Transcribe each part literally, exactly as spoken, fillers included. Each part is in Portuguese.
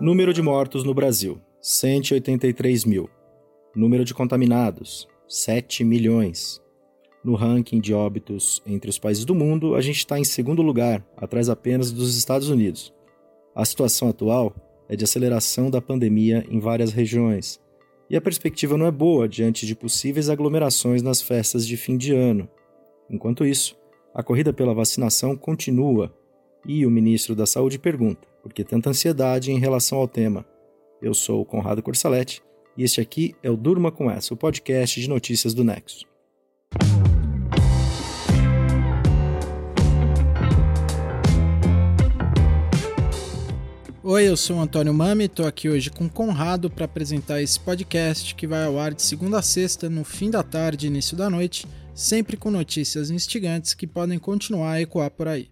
Número de mortos no Brasil, cento e oitenta e três mil. Número de contaminados, sete milhões. No ranking de óbitos entre os países do mundo, a gente está em segundo lugar, atrás apenas dos Estados Unidos. A situação atual é de aceleração da pandemia em várias regiões, e a perspectiva não é boa diante de possíveis aglomerações nas festas de fim de ano. Enquanto isso, a corrida pela vacinação continua, e o ministro da Saúde pergunta: por que tanta ansiedade em relação ao tema? Eu sou o Conrado Corsaletti, e este aqui é o Durma Com Essa, o podcast de notícias do Nexo. Oi, eu sou o Antônio Mami, estou aqui hoje com o Conrado para apresentar esse podcast que vai ao ar de segunda a sexta, no fim da tarde e início da noite, sempre com notícias instigantes que podem continuar a ecoar por aí.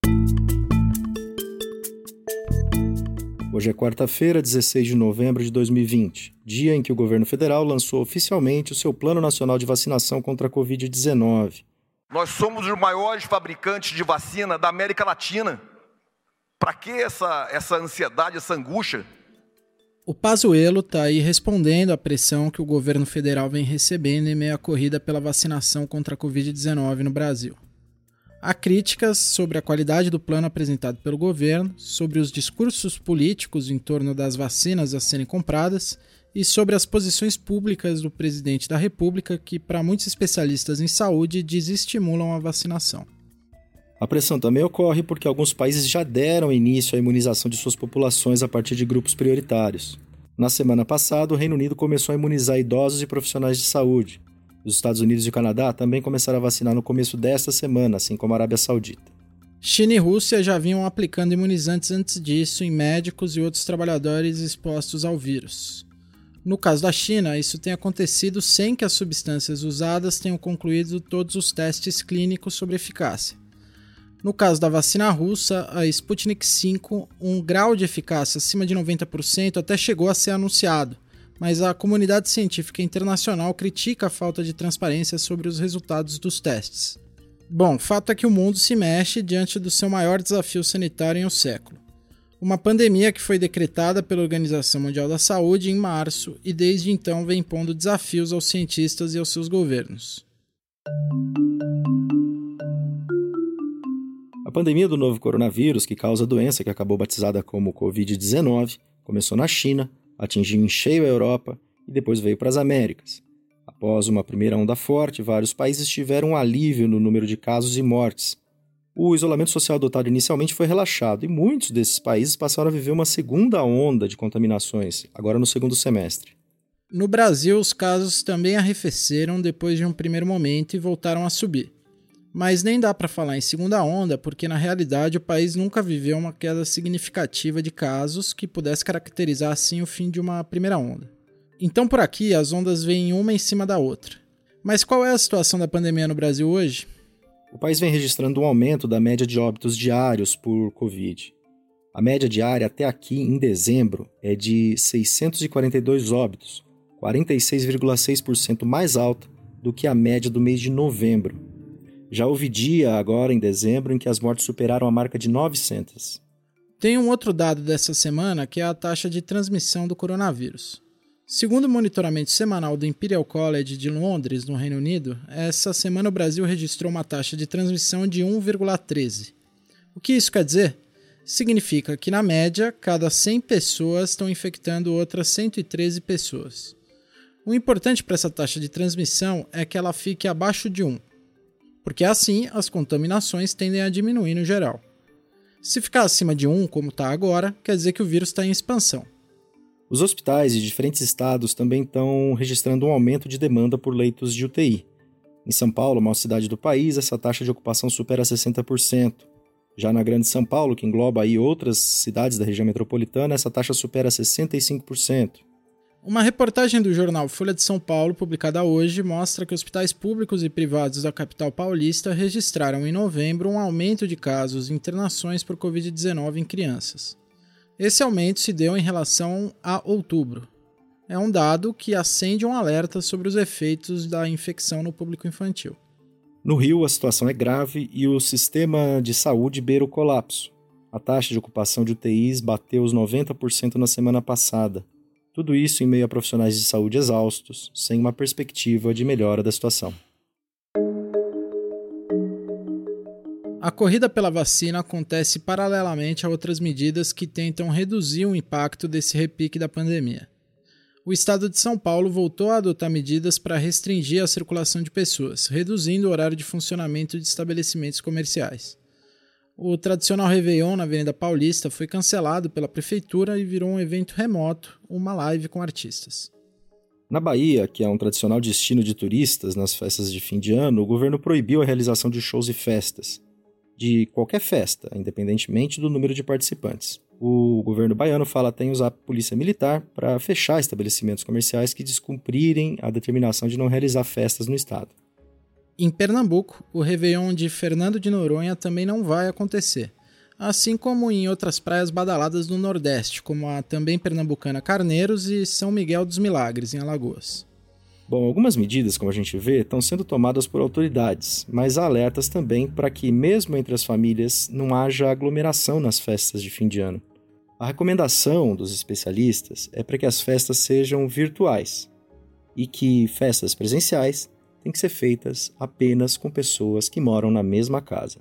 Hoje é quarta-feira, dezesseis de novembro de dois mil e vinte, dia em que o governo federal lançou oficialmente o seu Plano Nacional de Vacinação contra a covid dezenove. Nós somos os maiores fabricantes de vacina da América Latina. Para que essa, essa ansiedade, essa angústia? O Pazuello está aí respondendo à pressão que o governo federal vem recebendo em meio à corrida pela vacinação contra a covid dezenove no Brasil. Há críticas sobre a qualidade do plano apresentado pelo governo, sobre os discursos políticos em torno das vacinas a serem compradas e sobre as posições públicas do presidente da República que, para muitos especialistas em saúde, desestimulam a vacinação. A pressão também ocorre porque alguns países já deram início à imunização de suas populações a partir de grupos prioritários. Na semana passada, o Reino Unido começou a imunizar idosos e profissionais de saúde. Os Estados Unidos e o Canadá também começaram a vacinar no começo desta semana, assim como a Arábia Saudita. China e Rússia já vinham aplicando imunizantes antes disso em médicos e outros trabalhadores expostos ao vírus. No caso da China, isso tem acontecido sem que as substâncias usadas tenham concluído todos os testes clínicos sobre eficácia. No caso da vacina russa, a Sputnik cinco, um grau de eficácia acima de noventa por cento até chegou a ser anunciado, mas a comunidade científica internacional critica a falta de transparência sobre os resultados dos testes. Bom, fato é que o mundo se mexe diante do seu maior desafio sanitário em um século. Uma pandemia que foi decretada pela Organização Mundial da Saúde em março e desde então vem impondo desafios aos cientistas e aos seus governos. A pandemia do novo coronavírus, que causa a doença que acabou batizada como covid dezenove, começou na China, atingiu em cheio a Europa e depois veio para as Américas. Após uma primeira onda forte, vários países tiveram um alívio no número de casos e mortes. O isolamento social adotado inicialmente foi relaxado e muitos desses países passaram a viver uma segunda onda de contaminações, agora no segundo semestre. No Brasil, os casos também arrefeceram depois de um primeiro momento e voltaram a subir. Mas nem dá para falar em segunda onda, porque na realidade o país nunca viveu uma queda significativa de casos que pudesse caracterizar assim o fim de uma primeira onda. Então por aqui as ondas vêm uma em cima da outra. Mas qual é a situação da pandemia no Brasil hoje? O país vem registrando um aumento da média de óbitos diários por Covid. A média diária até aqui, em dezembro, é de seiscentos e quarenta e dois óbitos, quarenta e seis vírgula seis por cento mais alta do que a média do mês de novembro. Já houve dia, agora em dezembro, em que as mortes superaram a marca de novecentas. Tem um outro dado dessa semana que é a taxa de transmissão do coronavírus. Segundo o monitoramento semanal do Imperial College de Londres, no Reino Unido, essa semana o Brasil registrou uma taxa de transmissão de um vírgula treze. O que isso quer dizer? Significa que, na média, cada cem pessoas estão infectando outras cento e treze pessoas. O importante para essa taxa de transmissão é que ela fique abaixo de um. Porque assim as contaminações tendem a diminuir no geral. Se ficar acima de um, como está agora, quer dizer que o vírus está em expansão. Os hospitais de diferentes estados também estão registrando um aumento de demanda por leitos de U T I. Em São Paulo, maior cidade do país, essa taxa de ocupação supera sessenta por cento. Já na Grande São Paulo, que engloba aí outras cidades da região metropolitana, essa taxa supera sessenta e cinco por cento. Uma reportagem do jornal Folha de São Paulo, publicada hoje, mostra que hospitais públicos e privados da capital paulista registraram em novembro um aumento de casos e internações por covid dezenove em crianças. Esse aumento se deu em relação a outubro. É um dado que acende um alerta sobre os efeitos da infecção no público infantil. No Rio, a situação é grave e o sistema de saúde beira o colapso. A taxa de ocupação de U T Is bateu os noventa por cento na semana passada. Tudo isso em meio a profissionais de saúde exaustos, sem uma perspectiva de melhora da situação. A corrida pela vacina acontece paralelamente a outras medidas que tentam reduzir o impacto desse repique da pandemia. O estado de São Paulo voltou a adotar medidas para restringir a circulação de pessoas, reduzindo o horário de funcionamento de estabelecimentos comerciais. O tradicional Réveillon na Avenida Paulista foi cancelado pela prefeitura e virou um evento remoto, uma live com artistas. Na Bahia, que é um tradicional destino de turistas nas festas de fim de ano, o governo proibiu a realização de shows e festas, de qualquer festa, independentemente do número de participantes. O governo baiano fala até em usar a polícia militar para fechar estabelecimentos comerciais que descumprirem a determinação de não realizar festas no estado. Em Pernambuco, o Réveillon de Fernando de Noronha também não vai acontecer, assim como em outras praias badaladas do Nordeste, como a também pernambucana Carneiros e São Miguel dos Milagres, em Alagoas. Bom, algumas medidas, como a gente vê, estão sendo tomadas por autoridades, mas há alertas também para que, mesmo entre as famílias, não haja aglomeração nas festas de fim de ano. A recomendação dos especialistas é para que as festas sejam virtuais e que festas presenciais têm que ser feitas apenas com pessoas que moram na mesma casa.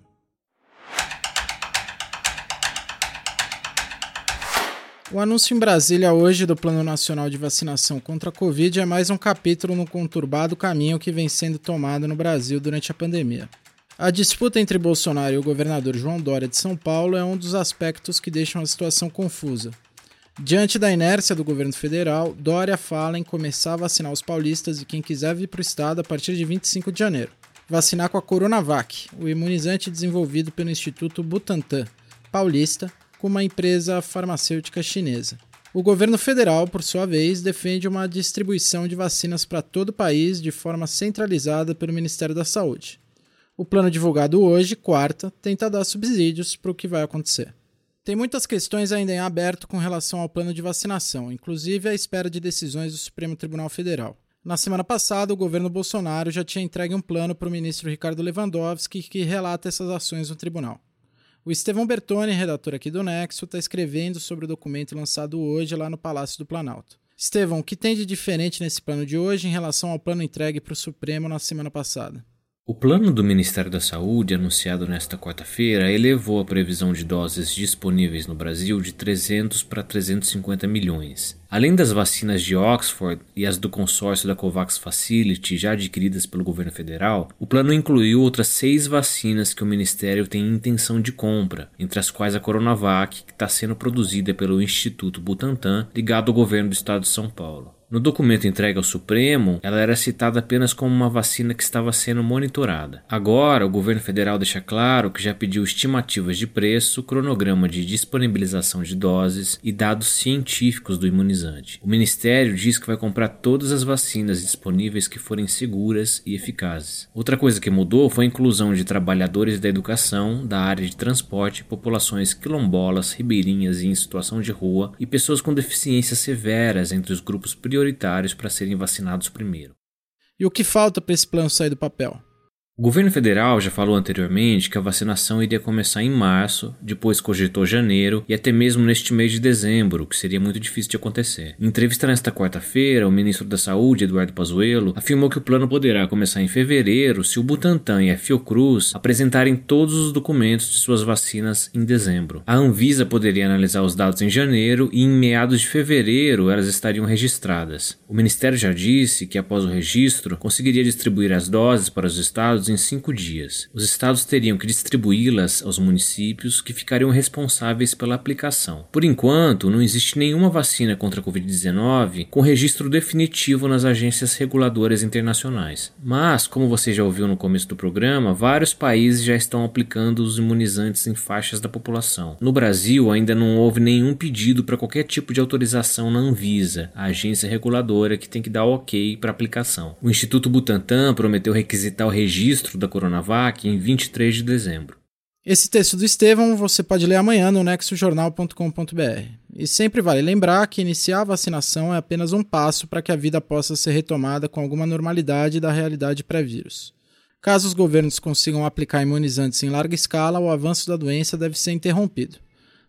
O anúncio em Brasília hoje do Plano Nacional de Vacinação contra a Covid é mais um capítulo no conturbado caminho que vem sendo tomado no Brasil durante a pandemia. A disputa entre Bolsonaro e o governador João Dória de São Paulo é um dos aspectos que deixam a situação confusa. Diante da inércia do governo federal, Dória fala em começar a vacinar os paulistas e quem quiser vir para o estado a partir de vinte e cinco de janeiro. Vacinar com a Coronavac, o imunizante desenvolvido pelo Instituto Butantan, paulista, com uma empresa farmacêutica chinesa. O governo federal, por sua vez, defende uma distribuição de vacinas para todo o país de forma centralizada pelo Ministério da Saúde. O plano divulgado hoje, quarta, tenta dar subsídios para o que vai acontecer. Tem muitas questões ainda em aberto com relação ao plano de vacinação, inclusive à espera de decisões do Supremo Tribunal Federal. Na semana passada, o governo Bolsonaro já tinha entregue um plano para o ministro Ricardo Lewandowski que relata essas ações no tribunal. O Estevão Bertoni, redator aqui do Nexo, está escrevendo sobre o documento lançado hoje lá no Palácio do Planalto. Estevão, o que tem de diferente nesse plano de hoje em relação ao plano entregue para o Supremo na semana passada? O plano do Ministério da Saúde, anunciado nesta quarta-feira, elevou a previsão de doses disponíveis no Brasil de trezentos para trezentos e cinquenta milhões. Além das vacinas de Oxford e as do consórcio da COVAX Facility já adquiridas pelo governo federal, o plano incluiu outras seis vacinas que o Ministério tem intenção de compra, entre as quais a Coronavac, que está sendo produzida pelo Instituto Butantan, ligado ao governo do estado de São Paulo. No documento entregue ao Supremo, ela era citada apenas como uma vacina que estava sendo monitorada. Agora, o governo federal deixa claro que já pediu estimativas de preço, cronograma de disponibilização de doses e dados científicos do imunizante. O Ministério diz que vai comprar todas as vacinas disponíveis que forem seguras e eficazes. Outra coisa que mudou foi a inclusão de trabalhadores da educação, da área de transporte, populações quilombolas, ribeirinhas e em situação de rua e pessoas com deficiências severas entre os grupos prioritários prioritários para serem vacinados primeiro. E o que falta para esse plano sair do papel? O governo federal já falou anteriormente que a vacinação iria começar em março, depois cogitou janeiro e até mesmo neste mês de dezembro, que seria muito difícil de acontecer. Em entrevista nesta quarta-feira, o ministro da Saúde, Eduardo Pazuello, afirmou que o plano poderá começar em fevereiro se o Butantan e a Fiocruz apresentarem todos os documentos de suas vacinas em dezembro. A Anvisa poderia analisar os dados em janeiro e em meados de fevereiro elas estariam registradas. O ministério já disse que após o registro conseguiria distribuir as doses para os estados em cinco dias. Os estados teriam que distribuí-las aos municípios que ficariam responsáveis pela aplicação. Por enquanto, não existe nenhuma vacina contra a covid dezenove com registro definitivo nas agências reguladoras internacionais. Mas, como você já ouviu no começo do programa, vários países já estão aplicando os imunizantes em faixas da população. No Brasil, ainda não houve nenhum pedido para qualquer tipo de autorização na Anvisa, a agência reguladora que tem que dar ok para aplicação. O Instituto Butantan prometeu requisitar o registro da Coronavac em vinte e três de dezembro. Esse texto do Estevão você pode ler amanhã no nexo jornal ponto com ponto b r. E sempre vale lembrar que iniciar a vacinação é apenas um passo para que a vida possa ser retomada com alguma normalidade da realidade pré-vírus. Caso os governos consigam aplicar imunizantes em larga escala, o avanço da doença deve ser interrompido.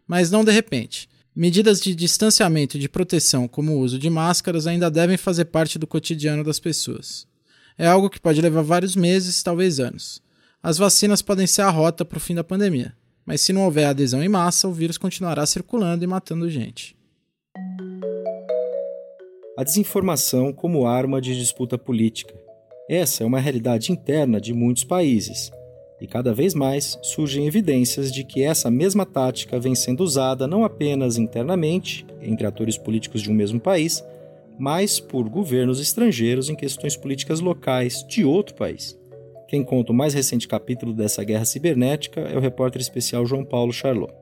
Mas não de repente. Medidas de distanciamento e de proteção, como o uso de máscaras, ainda devem fazer parte do cotidiano das pessoas. É algo que pode levar vários meses, talvez anos. As vacinas podem ser a rota para o fim da pandemia, mas se não houver adesão em massa, o vírus continuará circulando e matando gente. A desinformação como arma de disputa política. Essa é uma realidade interna de muitos países, e cada vez mais surgem evidências de que essa mesma tática vem sendo usada não apenas internamente, entre atores políticos de um mesmo país, mas por governos estrangeiros em questões políticas locais de outro país. Quem conta o mais recente capítulo dessa guerra cibernética é o repórter especial João Paulo Charlot.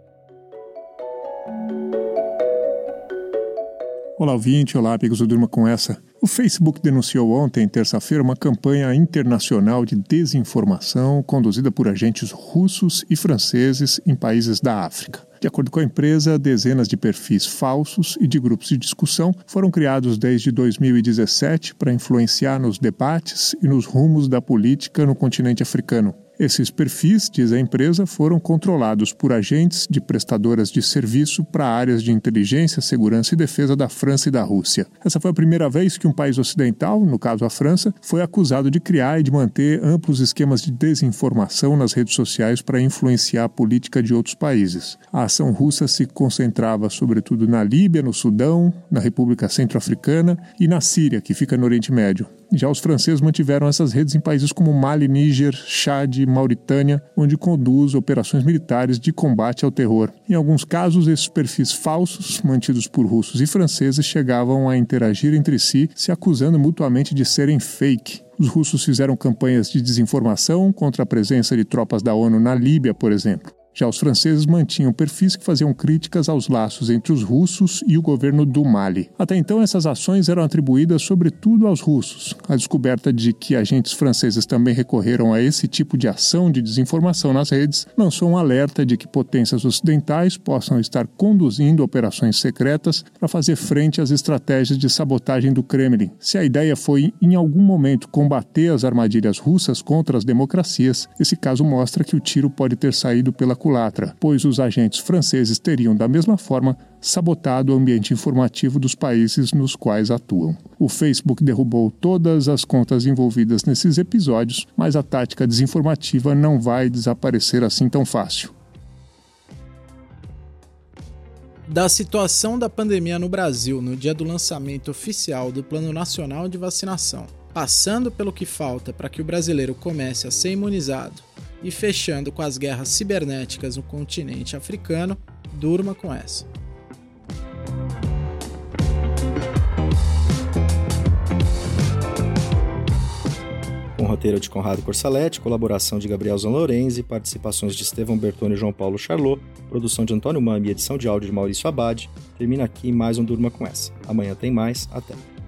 Olá, ouvinte. Olá, amigos do Durma Com Essa. O Facebook denunciou ontem, terça-feira, uma campanha internacional de desinformação conduzida por agentes russos e franceses em países da África. De acordo com a empresa, dezenas de perfis falsos e de grupos de discussão foram criados desde dois mil e dezessete para influenciar nos debates e nos rumos da política no continente africano. Esses perfis, diz a empresa, foram controlados por agentes de prestadoras de serviço para áreas de inteligência, segurança e defesa da França e da Rússia. Essa foi a primeira vez que um país ocidental, no caso a França, foi acusado de criar e de manter amplos esquemas de desinformação nas redes sociais para influenciar a política de outros países. A ação russa se concentrava sobretudo na Líbia, no Sudão, na República Centro-Africana e na Síria, que fica no Oriente Médio. Já os franceses mantiveram essas redes em países como Mali, Níger, Chad e Mauritânia, onde conduz operações militares de combate ao terror. Em alguns casos, esses perfis falsos, mantidos por russos e franceses, chegavam a interagir entre si, se acusando mutuamente de serem fake. Os russos fizeram campanhas de desinformação contra a presença de tropas da ONU na Líbia, por exemplo. Já os franceses mantinham perfis que faziam críticas aos laços entre os russos e o governo do Mali. Até então, essas ações eram atribuídas sobretudo aos russos. A descoberta de que agentes franceses também recorreram a esse tipo de ação de desinformação nas redes lançou um alerta de que potências ocidentais possam estar conduzindo operações secretas para fazer frente às estratégias de sabotagem do Kremlin. Se a ideia foi, em algum momento, combater as armadilhas russas contra as democracias, esse caso mostra que o tiro pode ter saído pela culatra, pois os agentes franceses teriam, da mesma forma, sabotado o ambiente informativo dos países nos quais atuam. O Facebook derrubou todas as contas envolvidas nesses episódios, mas a tática desinformativa não vai desaparecer assim tão fácil. Da situação da pandemia no Brasil no dia do lançamento oficial do Plano Nacional de Vacinação, passando pelo que falta para que o brasileiro comece a ser imunizado, e fechando com as guerras cibernéticas no continente africano, durma com essa. Com roteiro de Conrado Corsaletti, colaboração de Gabriel Zanlorenzi, participações de Estevão Bertoni e João Paulo Charlot, produção de Antônio Mami e edição de áudio de Maurício Abad, termina aqui mais um Durma com Essa. Amanhã tem mais, até.